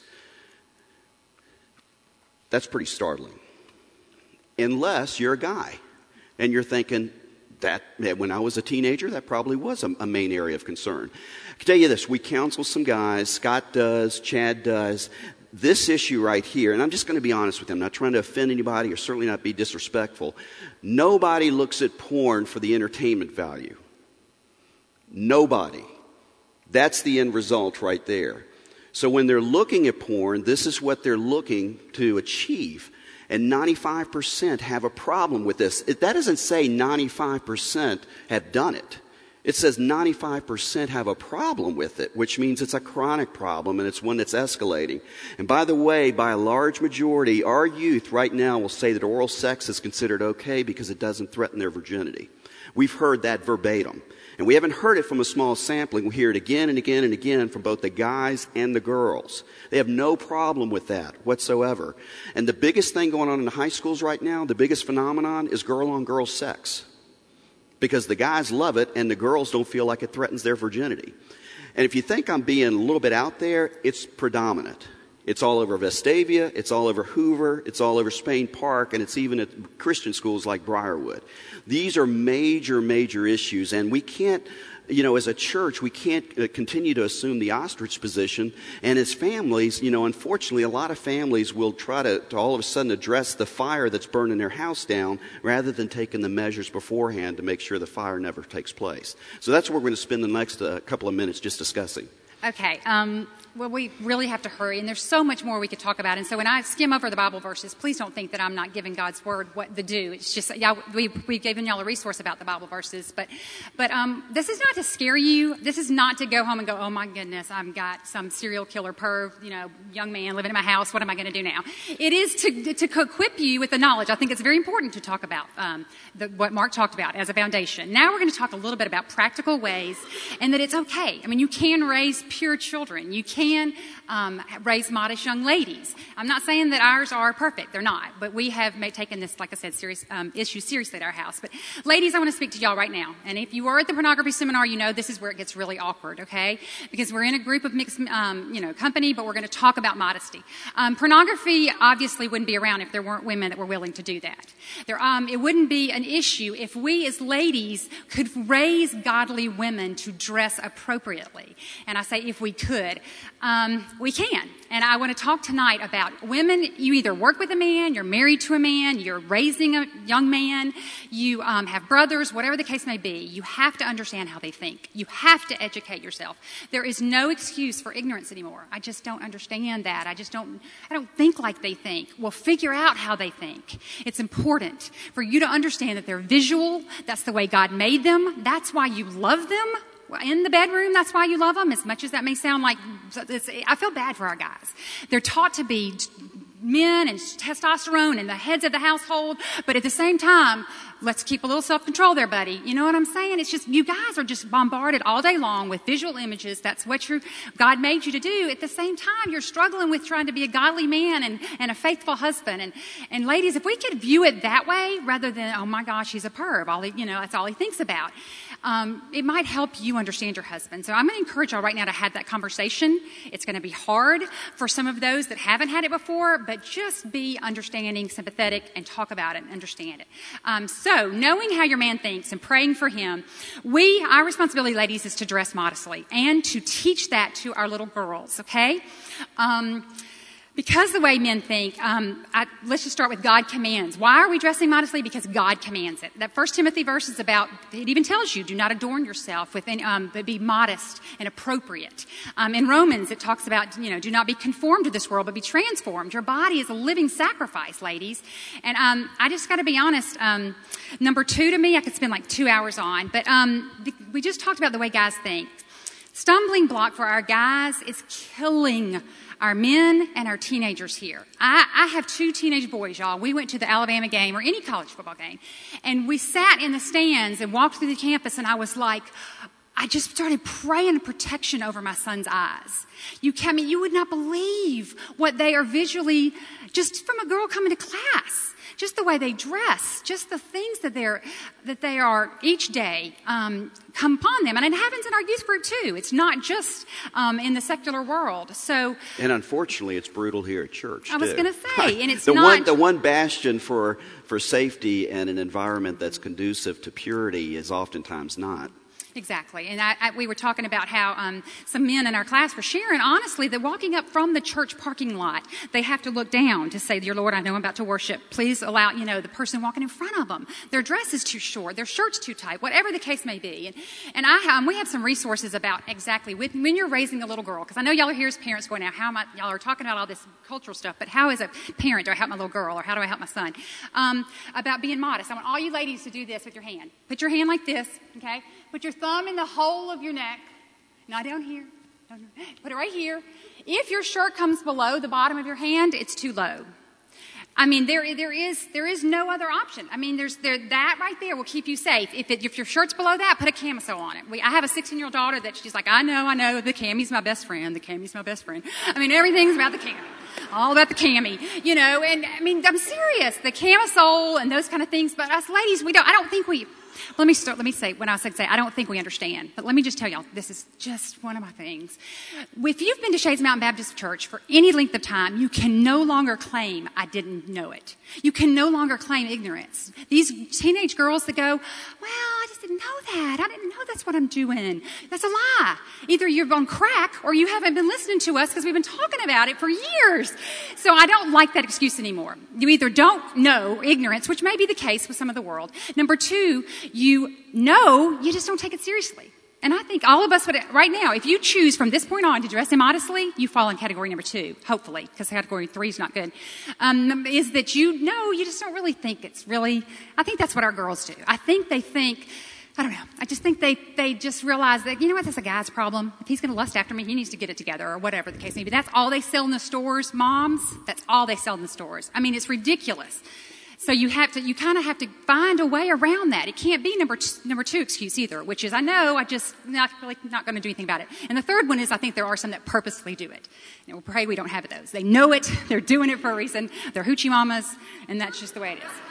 That's pretty startling. Unless you're a guy, and you're thinking, that when I was a teenager, that probably was a, a main area of concern. I can tell you this, we counsel some guys, Scott does, Chad does. This issue right here, and I'm just going to be honest with you, I'm not trying to offend anybody or certainly not be disrespectful. Nobody looks at porn for the entertainment value. Nobody. That's the end result right there. So when they're looking at porn, this is what they're looking to achieve. And ninety-five percent have a problem with this. It, that doesn't say ninety-five percent have done it. It says ninety-five percent have a problem with it, which means it's a chronic problem and it's one that's escalating. And by the way, by a large majority, our youth right now will say that oral sex is considered okay because it doesn't threaten their virginity. We've heard that verbatim. And we haven't heard it from a small sampling. We hear it again and again and again from both the guys and the girls. They have no problem with that whatsoever. And the biggest thing going on in the high schools right now, the biggest phenomenon is girl-on-girl sex. Because the guys love it and the girls don't feel like it threatens their virginity. And if you think I'm being a little bit out there, it's predominant. It's all over Vestavia, it's all over Hoover, it's all over Spain Park, and it's even at Christian schools like Briarwood. These are major, major issues, and we can't, you know, as a church, we can't uh, continue to assume the ostrich position. And as families, you know, unfortunately, a lot of families will try to, to all of a sudden address the fire that's burning their house down rather than taking the measures beforehand to make sure the fire never takes place. So that's what we're going to spend the next uh, couple of minutes just discussing. Okay. Um, well, we really have to hurry, and there's so much more we could talk about. And so when I skim over the Bible verses, please don't think that I'm not giving God's word what to do. It's just, yeah, we, we've given y'all a resource about the Bible verses. But but um, this is not to scare you. This is not to go home and go, oh, my goodness, I've got some serial killer perv, you know, young man living in my house. What am I going to do now? It is to to equip you with the knowledge. I think it's very important to talk about um, the, what Mark talked about as a foundation. Now we're going to talk a little bit about practical ways and that it's okay. I mean, you can raise pure children. You can um, raise modest young ladies. I'm not saying that ours are perfect. They're not. But we have made, taken this, like I said, serious um, issue seriously at our house. But ladies, I want to speak to y'all right now. And if you were at the pornography seminar, you know this is where it gets really awkward, okay? Because we're in a group of mixed, um, you know, company, but we're going to talk about modesty. Um, pornography obviously wouldn't be around if there weren't women that were willing to do that. There, um, it wouldn't be an issue if we as ladies could raise godly women to dress appropriately. And I say if we could. Um, we can. And I want to talk tonight about women. You either work with a man, you're married to a man, you're raising a young man, you um, have brothers, whatever the case may be. You have to understand how they think. You have to educate yourself. There is no excuse for ignorance anymore. I just don't understand that. I just don't, I don't think like they think. Well, figure out how they think. It's important for you to understand that they're visual. That's the way God made them. That's why you love them. In the bedroom, that's why you love them, as much as that may sound like, it's, I feel bad for our guys. They're taught to be men and testosterone and the heads of the household, but at the same time, let's keep a little self-control there, buddy. You know what I'm saying? It's just, you guys are just bombarded all day long with visual images. That's what you're, God made you to do. At the same time, you're struggling with trying to be a godly man and, and a faithful husband. And, and ladies, if we could view it that way, rather than, oh my gosh, he's a perv. All he, you know, that's all he thinks about. Um, it might help you understand your husband. So I'm going to encourage y'all right now to have that conversation. It's going to be hard for some of those that haven't had it before, but just be understanding, sympathetic, and talk about it and understand it. Um, so knowing how your man thinks and praying for him, we, our responsibility, ladies, is to dress modestly and to teach that to our little girls, okay? Um, Because the way men think, um, I, let's just start with God commands. Why are we dressing modestly? Because God commands it. That First Timothy verse is about, it even tells you, do not adorn yourself with any, um, but be modest and appropriate. Um, in Romans, it talks about, you know, do not be conformed to this world, but be transformed. Your body is a living sacrifice, ladies. And um, I just got to be honest, um, number two to me, I could spend like two hours on. But um, the, we just talked about the way guys think. Stumbling block for our guys is killing our men and our teenagers here. I, I have two teenage boys, y'all. We went to the Alabama game or any college football game, and we sat in the stands and walked through the campus, and I was like, I just started praying protection over my son's eyes. You can, I mean, you would not believe what they are visually, just from a girl coming to class. Just the way they dress, just the things that they're that they are each day um, come upon them, and it happens in our youth group too. It's not just um, in the secular world. So, and unfortunately, it's brutal here at church. I was going to say, and it's the not one the one bastion for for safety and an environment that's conducive to purity is oftentimes not. Exactly. And I, I, we were talking about how um, some men in our class were sharing, honestly, that walking up from the church parking lot, they have to look down to say, dear Lord, I know I'm about to worship. Please allow, you know, the person walking in front of them. Their dress is too short. Their shirt's too tight, whatever the case may be. And, and I have, we have some resources about exactly with, when you're raising a little girl, because I know y'all are here as parents going, now, how am I, y'all are talking about all this cultural stuff, but how as a parent do I help my little girl, or how do I help my son? Um, about being modest. I want all you ladies to do this with your hand. Put your hand like this, okay? Put your thumb in the hole of your neck. Not down here. Put it right here. If your shirt comes below the bottom of your hand, it's too low. I mean, there, there is, there is no other option. I mean, there's, there, that right there will keep you safe. If it, if your shirt's below that, put a camisole on it. We, I have a sixteen-year-old daughter that she's like, I know, I know, the cammy's my best friend. The cammy's my best friend. I mean, everything's about the cami. All about the cami, you know, and I mean, I'm serious. The camisole and those kind of things, but us ladies, we don't, I don't think we, Let me start, let me say, when I say, I don't think we understand, but let me just tell y'all, this is just one of my things. If you've been to Shades Mountain Baptist Church for any length of time, you can no longer claim, I didn't know it. You can no longer claim ignorance. These teenage girls that go, well, I just didn't know that. I didn't know that's what I'm doing. That's a lie. Either you're on crack or you haven't been listening to us because we've been talking about it for years. So I don't like that excuse anymore. You either don't know ignorance, which may be the case with some of the world. Number two, you know, you just don't take it seriously. And I think all of us would, right now, if you choose from this point on to dress immodestly, you fall in category number two, hopefully, because category three is not good, um, is that you know, you just don't really think it's really, I think that's what our girls do. I think they think, I don't know, I just think they, they just realize that, you know what, that's a guy's problem. If he's going to lust after me, he needs to get it together, or whatever the case may be. That's all they sell in the stores, moms. That's all they sell in the stores. I mean, it's ridiculous. So you have to, you kind of have to find a way around that. It can't be number two, number two excuse either, which is, I know, I just not really not going to do anything about it. And the third one is, I think there are some that purposely do it. And we'll pray we don't have those. They know it. They're doing it for a reason. They're hoochie mamas, and that's just the way it is.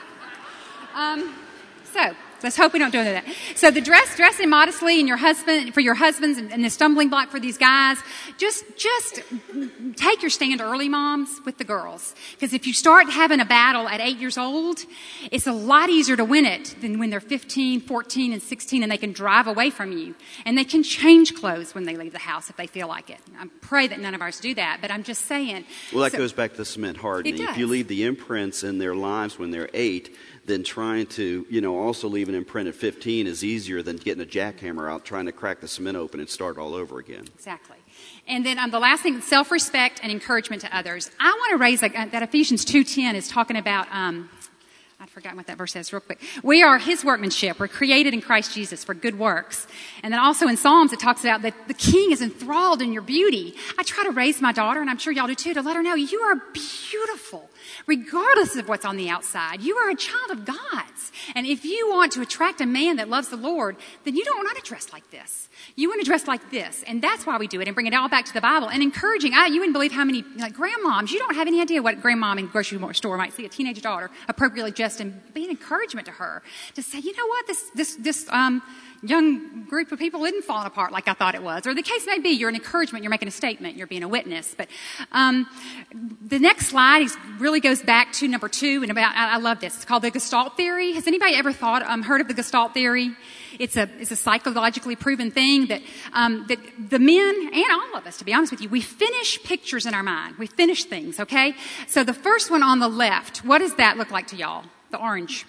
Um, so let's hope we don't do that. So the dress, dressing modestly, and your husband, for your husbands, and, and the stumbling block for these guys, just, just take your stand early, moms, with the girls. Because if you start having a battle at eight years old, it's a lot easier to win it than when they're fifteen, fourteen, and sixteen, and they can drive away from you. And they can change clothes when they leave the house if they feel like it. I pray that none of ours do that, but I'm just saying. Well, that so, goes back to cement hardening. It does. If you leave the imprints in their lives when they're eight, then trying to, you know, also leave an imprint at fifteen is easier than getting a jackhammer out, trying to crack the cement open and start all over again. Exactly. And then um, the last thing, self-respect and encouragement to others. I want to raise like, uh, that Ephesians two ten is talking about, um, I'd forgotten what that verse says real quick. We are his workmanship. We're created in Christ Jesus for good works. And then also in Psalms, it talks about that the king is enthralled in your beauty. I try to raise my daughter, and I'm sure y'all do too, to let her know you are beautiful, regardless of what's on the outside. You are a child of God's. And if you want to attract a man that loves the Lord, then you don't want to dress like this. You want to dress like this. And that's why we do it, and bring it all back to the Bible. And encouraging, I, you wouldn't believe how many, like, grandmoms, you don't have any idea what grandmom in the grocery store might see a teenage daughter appropriately dressed, and be an encouragement to her to say, you know what, this, this, this, um, young group of people isn't falling apart like I thought it was. Or the case may be, you're an encouragement, you're making a statement, you're being a witness. But um, the next slide is, really goes back to number two, and about, I, I love this. It's called the Gestalt theory. Has anybody ever thought, um, heard of the Gestalt theory? It's a, it's a psychologically proven thing that, um, that the men, and all of us, to be honest with you, we finish pictures in our mind. We finish things, okay? So the first one on the left, what does that look like to y'all? The orange.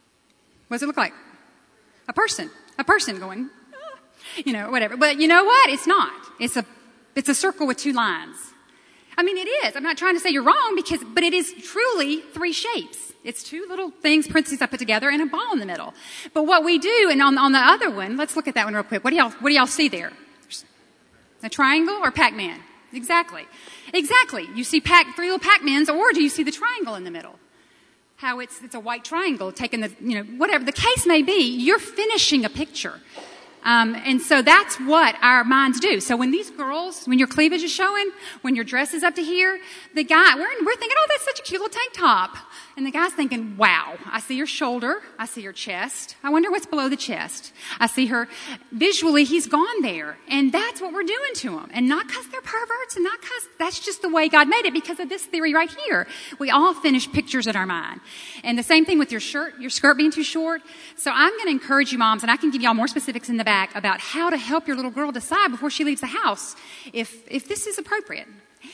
What does it look like? A person. A person going, ah, you know, whatever. But you know what? It's not. It's a, it's a circle with two lines. I mean, it is. I'm not trying to say you're wrong, because, but it is truly three shapes. It's two little things, parentheses I put together, and a ball in the middle. But what we do, and on, on the other one, let's look at that one real quick. What do y'all, what do y'all see there? A triangle or Pac-Man? Exactly. Exactly. You see Pac, three little Pac-Mans, or do you see the triangle in the middle? How it's, it's a white triangle taking the, you know, whatever the case may be, you're finishing a picture. Um, and so that's what our minds do. So when these girls, when your cleavage is showing, when your dress is up to here, the guy, we're, we're thinking, oh, that's such a cute little tank top. And the guy's thinking, wow, I see your shoulder. I see your chest. I wonder what's below the chest. I see her. Visually, he's gone there. And that's what we're doing to them. And not because they're perverts, and not because that's just the way God made it, because of this theory right here. We all finish pictures in our mind. And the same thing with your shirt, your skirt being too short. So I'm going to encourage you, moms, and I can give y'all more specifics in the back about how to help your little girl decide before she leaves the house if, if this is appropriate.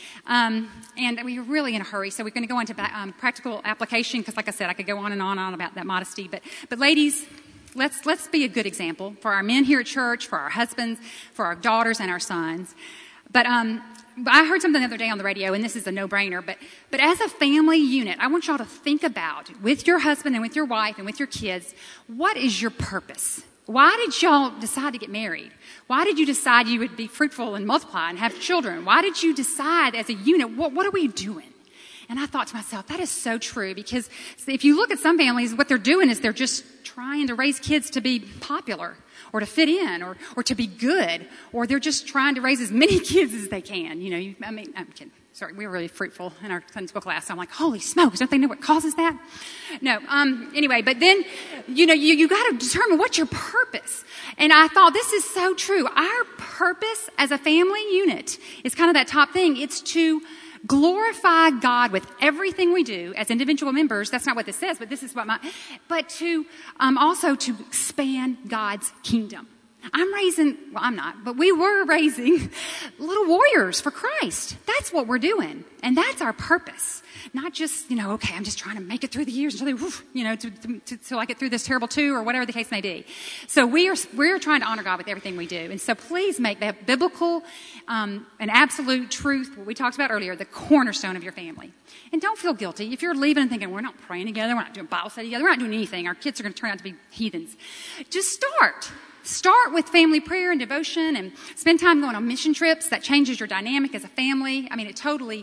Um, and we're really in a hurry, so we're going to go into um, practical application, because, like I said, I could go on and on and on about that modesty. But, but ladies, let's let's be a good example for our men here at church, for our husbands, for our daughters and our sons. But um, I heard something the other day on the radio, and this is a no-brainer. But but as a family unit, I want y'all to think about, with your husband and with your wife and with your kids, what is your purpose? Why did y'all decide to get married? Why did you decide you would be fruitful and multiply and have children? Why did you decide as a unit, what, what are we doing? And I thought to myself, that is so true, because if you look at some families, what they're doing is they're just trying to raise kids to be popular or to fit in or, or to be good, or they're just trying to raise as many kids as they can. You know, you, I mean, I'm kidding. Sorry, we were really fruitful in our Sunday school class. So I'm like, holy smokes, don't they know what causes that? No, um, anyway, but then, you know, you, you got to determine what's your purpose. And I thought, this is so true. Our purpose as a family unit is kind of that top thing. It's to glorify God with everything we do as individual members. That's not what this says, but this is what my, but to, um, also to expand God's kingdom. I'm raising, well, I'm not, but we were raising little warriors for Christ. That's what we're doing. And that's our purpose. Not just, you know, okay, I'm just trying to make it through the years until they, woof, you know, to, to, to, till I get through this terrible two or whatever the case may be. So we are, we're trying to honor God with everything we do. And so please make that biblical, um, and absolute truth, what we talked about earlier, the cornerstone of your family. And don't feel guilty. If you're leaving and thinking, we're not praying together, we're not doing Bible study together, we're not doing anything, our kids are going to turn out to be heathens. Just start. Start with family prayer and devotion, and spend time going on mission trips. That changes your dynamic as a family. I mean, it totally,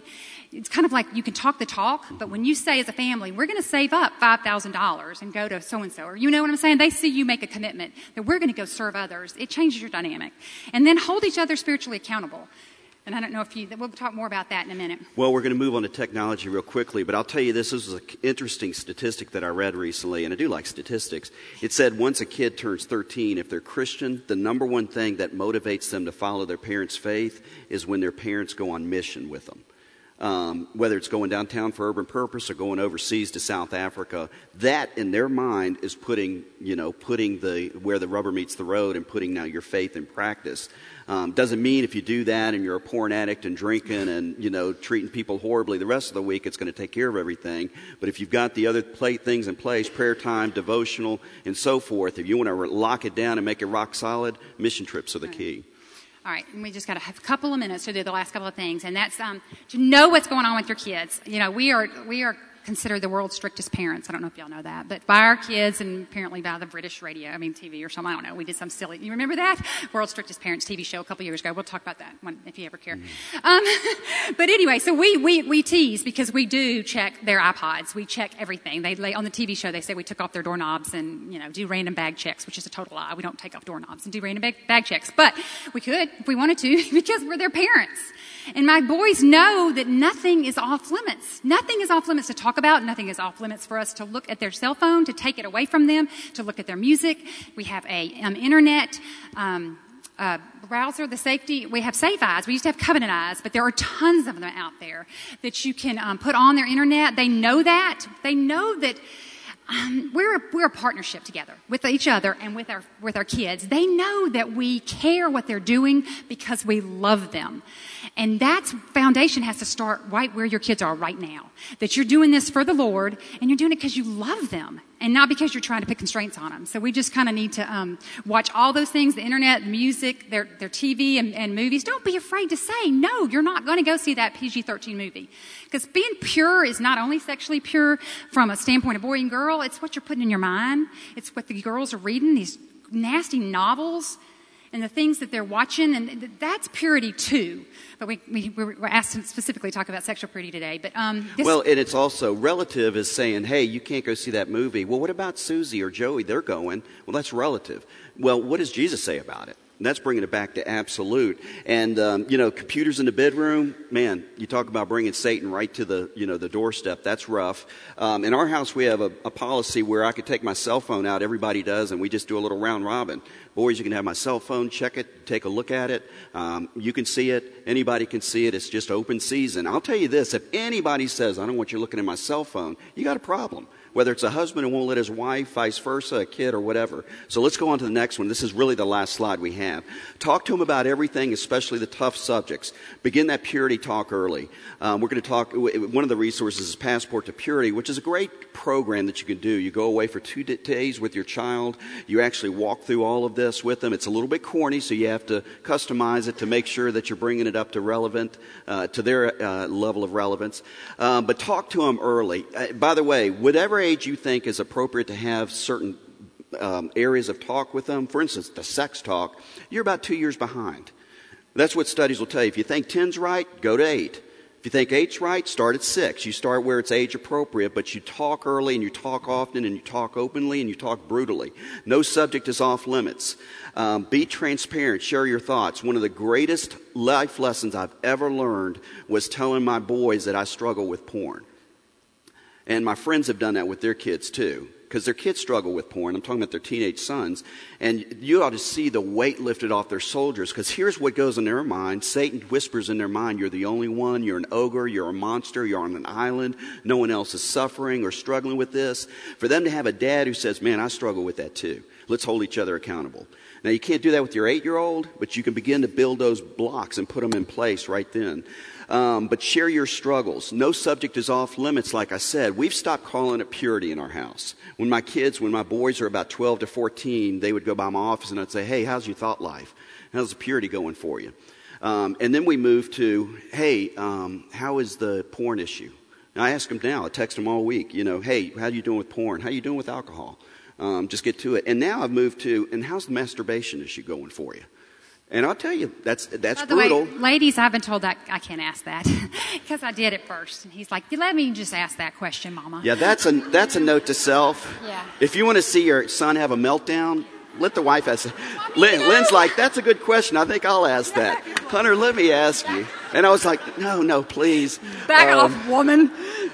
it's kind of like you can talk the talk, but when you say as a family, we're going to save up five thousand dollars and go to so-and-so, or you know what I'm saying? They see you make a commitment that we're going to go serve others. It changes your dynamic. And then hold each other spiritually accountable. And I don't know if you, we'll talk more about that in a minute. Well, we're going to move on to technology real quickly, but I'll tell you this, this was an interesting statistic that I read recently, and I do like statistics. It said once a kid turns thirteen, if they're Christian, the number one thing that motivates them to follow their parents' faith is when their parents go on mission with them. Um, whether it's going downtown for urban purpose or going overseas to South Africa, that in their mind is putting, you know, putting the, where the rubber meets the road and putting now your faith in practice. Um, doesn't mean if you do that and you're a porn addict and drinking and, you know, treating people horribly the rest of the week, it's going to take care of everything. But if you've got the other play things in place, prayer time, devotional, and so forth, if you want to lock it down and make it rock solid, mission trips are the key. All right, and we just got to have a couple of minutes to do the last couple of things, and that's um, to know what's going on with your kids. You know, we are we are considered the world's strictest parents. I don't know if y'all know that, but by our kids and apparently by the British radio, I mean T V or something. I don't know. We did some silly. You remember that World's Strictest Parents T V show a couple years ago? We'll talk about that one if you ever care. Mm. Um, but anyway, so we we we tease because we do check their iPods. We check everything. They lay on the T V show. They say we took off their doorknobs and you know do random bag checks, which is a total lie. We don't take off doorknobs and do random bag, bag checks, but we could if we wanted to because we're their parents. And my boys know that nothing is off limits. Nothing is off limits to talk about. Nothing is off limits for us to look at their cell phone, to take it away from them, to look at their music. We have a um, internet um, uh, browser, the safety. We have Safe Eyes. We used to have Covenant Eyes, but there are tons of them out there that you can um, put on their internet. They know that. They know that. Um, we're a, we're a partnership together with each other and with our with our kids. They know that we care what they're doing because we love them, and that foundation has to start right where your kids are right now. That you're doing this for the Lord, and you're doing it because you love them, and not because you're trying to put constraints on them. So we just kind of need to um, watch all those things: the internet, music, their their T V, and, and movies. Don't be afraid to say no. You're not going to go see that P G thirteen movie because being pure is not only sexually pure from a standpoint of boy and girl. It's what you're putting in your mind. It's what the girls are reading, these nasty novels and the things that they're watching. And that's purity too. But we, we, we're asked to specifically talk about sexual purity today. But um, this Well, and it's also relative is saying, hey, you can't go see that movie. Well, what about Susie or Joey? They're going. Well, that's relative. Well, what does Jesus say about it? And that's bringing it back to absolute. And, um, you know, computers in the bedroom, man, you talk about bringing Satan right to the, you know, the doorstep. That's rough. Um, in our house, we have a, a policy where I could take my cell phone out. Everybody does, and we just do a little round robin. Boys, you can have my cell phone, check it, take a look at it. Um, you can see it. Anybody can see it. It's just open season. I'll tell you this. If anybody says, I don't want you looking at my cell phone, you got a problem. Whether it's a husband who won't let his wife, vice versa, a kid or whatever. So let's go on to the next one. This is really the last slide we have. Talk to them about everything, especially the tough subjects. Begin that purity talk early. Um, we're going to talk, one of the resources is Passport to Purity, which is a great program that you can do. You go away for two days with your child. You actually walk through all of this with them. It's a little bit corny, so you have to customize it to make sure that you're bringing it up to relevant, uh, to their uh, level of relevance. Um, but talk to them early. Uh, by the way, whatever age you think is appropriate to have certain um, areas of talk with them, for instance, the sex talk, you're about two years behind. That's what studies will tell you. If you think ten's right, go to eight. If you think eight's right, start at six. You start where it's age appropriate, but you talk early and you talk often and you talk openly and you talk brutally. No subject is off limits. Um, be transparent. Share your thoughts. One of the greatest life lessons I've ever learned was telling my boys that I struggle with porn. And my friends have done that with their kids too, because their kids struggle with porn. I'm talking about their teenage sons. And you ought to see the weight lifted off their shoulders, because here's what goes in their mind. Satan whispers in their mind, you're the only one, you're an ogre, you're a monster, you're on an island, no one else is suffering or struggling with this. For them to have a dad who says, man, I struggle with that too. Let's hold each other accountable. Now, you can't do that with your eight-year-old, but you can begin to build those blocks and put them in place right then. Um, but share your struggles. No subject is off limits, like I said. We've stopped calling it purity in our house. When my kids, when my boys are about twelve to fourteen, they would go by my office and I'd say, hey, how's your thought life? How's the purity going for you? Um, and then we move to, hey, um, how is the porn issue? And I ask them now. I text them all week, you know, hey, how are you doing with porn? How are you doing with alcohol? Um, just get to it. And now I've moved to, and how's the masturbation issue going for you? And I'll tell you, that's that's By the brutal. way, ladies, I've been told that I can't ask that because I did it first. And he's like, you let me just ask that question, Mama. Yeah, that's a that's a note to self. Yeah. If you want to see your son have a meltdown, let the wife ask. Lynn, Lynn's like, that's a good question. I think I'll ask that. Hunter, let me ask you. And I was like, no, no, please. Back Um, off, woman.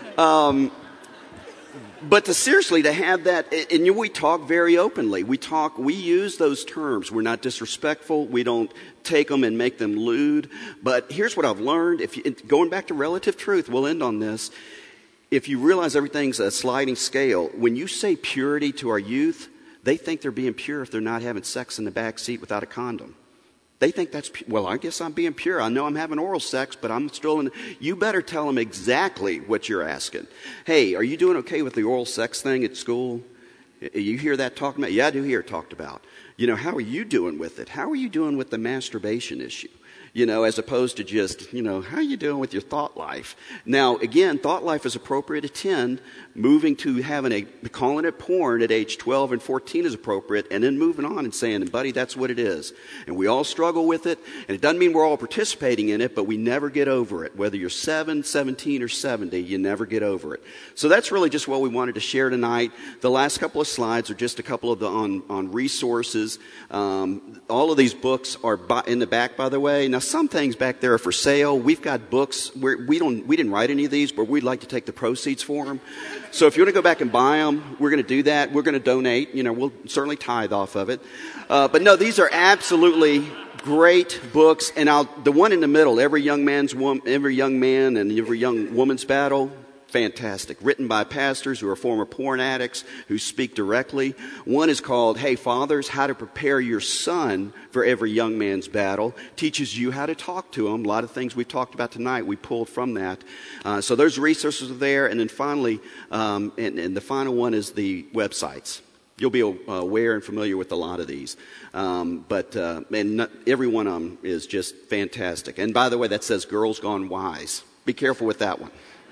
But to seriously, to have that, and you, we talk very openly. We talk, we use those terms. We're not disrespectful. We don't take them and make them lewd. But here's what I've learned. If you, going back to relative truth, we'll end on this. If you realize everything's a sliding scale, when you say purity to our youth, they think they're being pure if they're not having sex in the back seat without a condom. They think that's, well, I guess I'm being pure. I know I'm having oral sex, but I'm still in. You better tell them exactly what you're asking. Hey, are you doing okay with the oral sex thing at school? You hear that talked about? Yeah, I do hear it talked about. You know, how are you doing with it? How are you doing with the masturbation issue? You know, as opposed to just, you know, how are you doing with your thought life? Now, again, thought life is appropriate at ten. Moving to having a, calling it porn at age twelve and fourteen is appropriate. And then moving on and saying, buddy, that's what it is. And we all struggle with it. And it doesn't mean we're all participating in it, but we never get over it. Whether you're seven, seventeen, or seventy, you never get over it. So that's really just what we wanted to share tonight. The last couple of slides are just a couple of the on, on resources. Um, all of these books are by, in the back, by the way. Now, some things back there are for sale. We've got books where we don't, we didn't write any of these, but we'd like to take the proceeds for them. So if you want to go back and buy them, we're going to do that. We're going to donate. You know, we'll certainly tithe off of it. Uh, but no, these are absolutely great books. And I'll, the one in the middle, every young man's woman, every young man and every young woman's battle. Fantastic. Written by pastors who are former porn addicts who speak directly. One is called, Hey Fathers, How to Prepare Your Son for Every Young Man's Battle. Teaches you how to talk to him. A lot of things we've talked about tonight, we pulled from that. Uh, so those resources are there. And then finally, um, and, and the final one is the websites. You'll be uh, aware and familiar with a lot of these. Um, but uh, and not, every one of them is just fantastic. And by the way, that says Girls Gone Wise. Be careful with that one.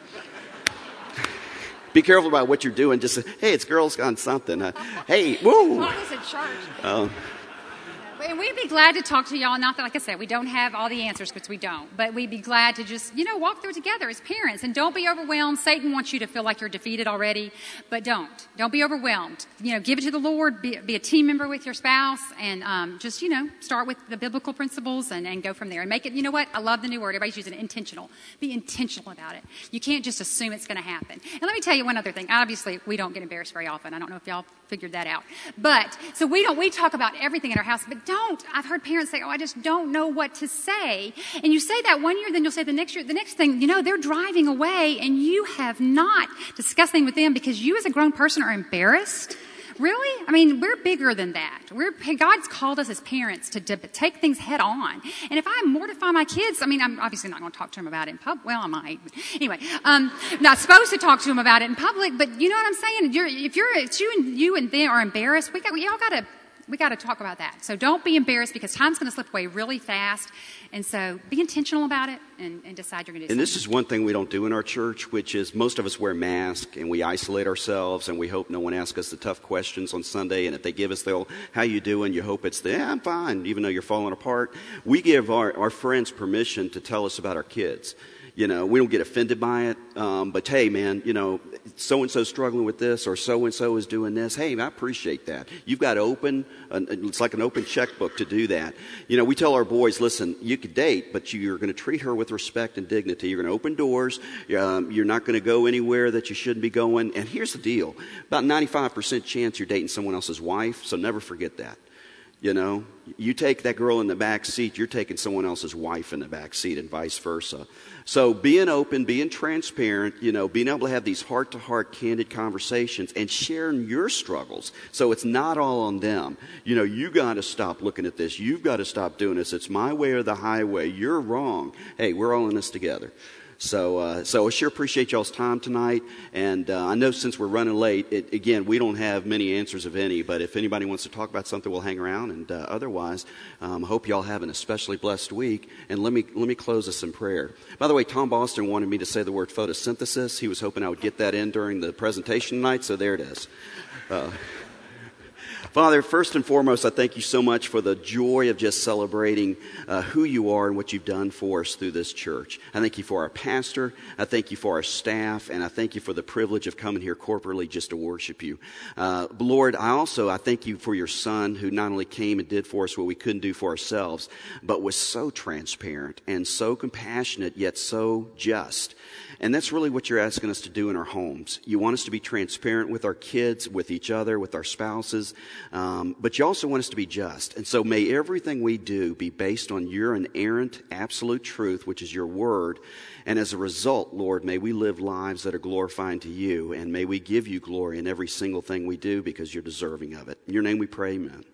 Be careful about what you're doing. Just say, hey, it's Girls Gone something. Uh, hey, woo. Mama's in charge. Uh, And we'd be glad to talk to y'all. Not that, like I said, we don't have all the answers because we don't. But we'd be glad to just, you know, walk through it together as parents. And don't be overwhelmed. Satan wants you to feel like you're defeated already. But don't. Don't be overwhelmed. You know, give it to the Lord. Be, be a team member with your spouse. And um, just, you know, start with the biblical principles and, and go from there. And make it, you know what? I love the new word. Everybody's using it, intentional. Be intentional about it. You can't just assume it's going to happen. And let me tell you one other thing. Obviously, we don't get embarrassed very often. I don't know if y'all figured that out. But, so we don't, we talk about everything in our house. But don't. I've heard parents say, oh, I just don't know what to say. And you say that one year, then you'll say the next year, the next thing, you know, they're driving away and you have not discussed anything with them because you as a grown person are embarrassed. Really? I mean, we're bigger than that. We're, God's called us as parents to, to take things head on. And if I mortify my kids, I mean, I'm obviously not going to talk to them about it in public. Well, I might. Anyway, um, not supposed to talk to them about it in public, but you know what I'm saying? You're, if you're, if you and you and them are embarrassed, we got, we all got to, we got to talk about that. So don't be embarrassed because time's going to slip away really fast. And so be intentional about it and, and decide you're going to do and something. this is one thing we don't do in our church, which is most of us wear masks and we isolate ourselves and we hope no one asks us the tough questions on Sunday. And if they give us the, how you doing? You hope it's the, yeah, I'm fine, even though you're falling apart. We give our, our friends permission to tell us about our kids. You know, we don't get offended by it. Um, but hey, man, you know, so-and-so struggling with this or so-and-so is doing this. Hey, I appreciate that. You've got open, uh, it's like an open checkbook to do that. You know, we tell our boys, listen, you could date, but you're going to treat her with respect and dignity. You're going to open doors. Um, you're not going to go anywhere that you shouldn't be going. And here's the deal. About ninety-five percent chance you're dating someone else's wife, so never forget that. You know, you take that girl in the back seat, you're taking someone else's wife in the back seat and vice versa. So being open, being transparent, you know, being able to have these heart-to-heart, candid conversations and sharing your struggles. So it's not all on them. You know, you got to stop looking at this. You've got to stop doing this. It's my way or the highway. You're wrong. Hey, we're all in this together. So, uh, so I sure appreciate y'all's time tonight. And uh, I know since we're running late, it, again, we don't have many answers of any. But if anybody wants to talk about something, we'll hang around. And uh, otherwise, um, I hope y'all have an especially blessed week. And let me let me close us in prayer. By the way, Tom Boston wanted me to say the word photosynthesis. He was hoping I would get that in during the presentation tonight. So there it is. Uh, Father, first and foremost, I thank you so much for the joy of just celebrating uh, who you are and what you've done for us through this church. I thank you for our pastor. I thank you for our staff. And I thank you for the privilege of coming here corporately just to worship you. Uh, Lord, I also, I thank you for your son who not only came and did for us what we couldn't do for ourselves, but was so transparent and so compassionate, yet so just. And that's really what you're asking us to do in our homes. You want us to be transparent with our kids, with each other, with our spouses, um, but you also want us to be just. And so may everything we do be based on your inerrant, absolute truth, which is your word. And as a result, Lord, may we live lives that are glorifying to you, and may we give you glory in every single thing we do because you're deserving of it. In your name we pray, amen.